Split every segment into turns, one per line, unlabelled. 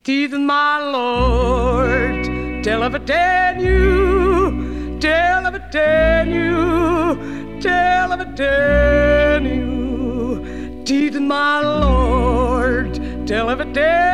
Teeth my Lord, tell of a tell of a tell of a Teeth my Lord, tell of a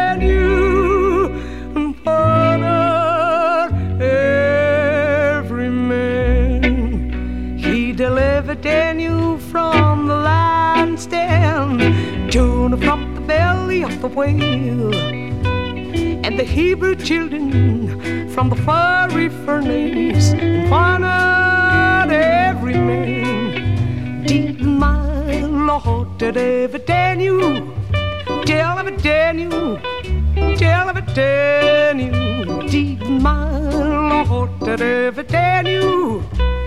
for every man. He delivered Daniel from the lion's den, Jonah from the belly of the whale, and the Hebrew children from the fiery furnace, and honored every man. Did my Lord deliver Daniel? Tell of a Daniel, tell of a Daniel. Did my Lord deliver Daniel?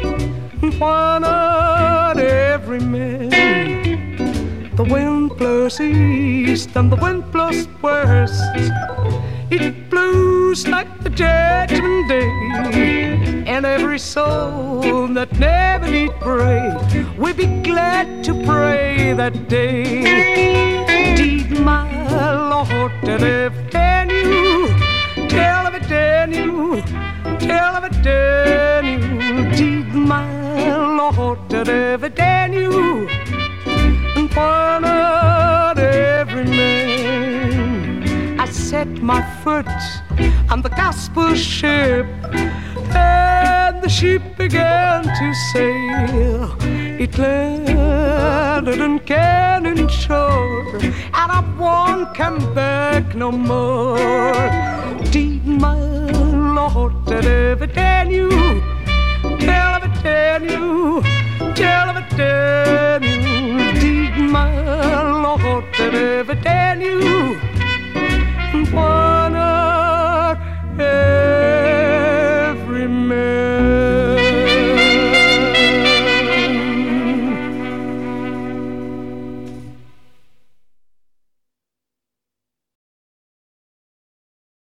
Honored every man. The wind blows east and the wind blows west. It blows like the judgment day, and every soul that never need pray will be glad to pray that day. Did my Lord deliver Daniel? Tell of a Daniel, tell of a Daniel. Did my Lord deliver Daniel? And honored every man. I set my foot on the gospel ship, and the ship began to sail. It landed in Canaan shore, and I won't come back no more. Did my Lord deliver Daniel? Tell of a Daniel, tell of a Daniel. Did my Lord deliver Daniel?